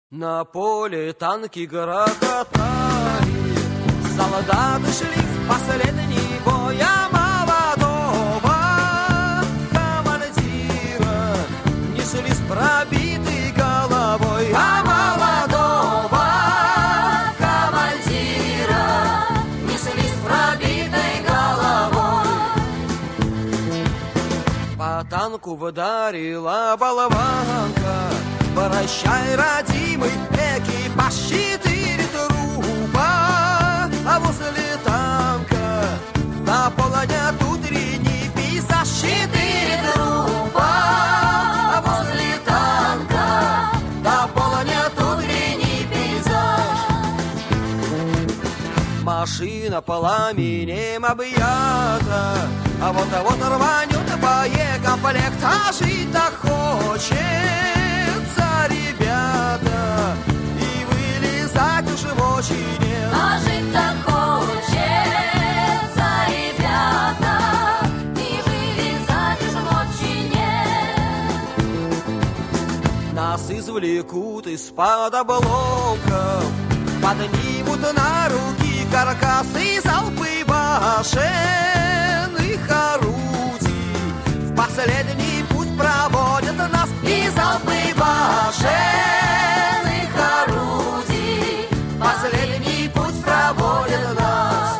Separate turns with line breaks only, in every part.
На поле танки грохотали, солдаты шли в последний бой, а молодого командира несли с пробитой головой, а молодого командира несли с пробитой головой. По танку вдарила болванка, прощай, родимый, экипаж 4 трупа, а возле танка наполнят утренний пейзаж. 4 трупа, а возле танка наполнят утренний пейзаж. Машина пламенем объята, а вот рванет боекомплект, а жить-то хочется, ребята, и вылезать уже очень нет.
А жить-то хочется, ребята, и вылезать уже очень нет.
Нас извлекут из-под обломков, поднимут на руки каркасы, залпы башенных орудий. В последний путь проводят нас и залпы башенных орудий. В последний путь проводят нас.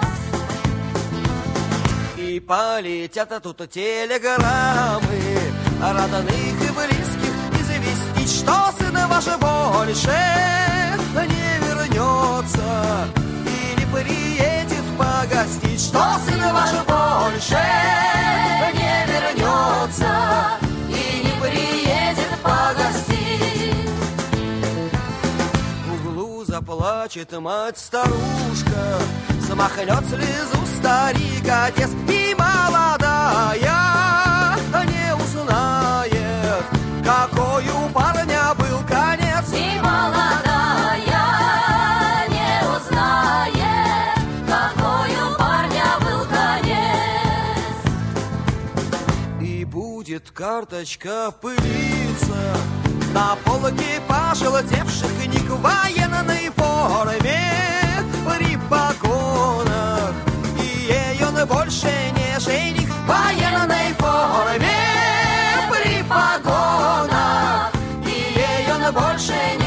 И полетят тут телеграммы родных и близких известить, что сын ваш больше не вернется и не приедет погостить, что сын ваш больше не вернется и не приедет погостить. В углу заплачет мать-старушка, смахнет слезу старик-отец, и молодая не узнает, какой у парня был конец.
И молодая не узнает, какой у парня был конец.
И будет карточка пылиться на полке пожелтевших книг в военной форме при погонах, и ей он больше не жених. В военной форме при погонах, и ей он больше не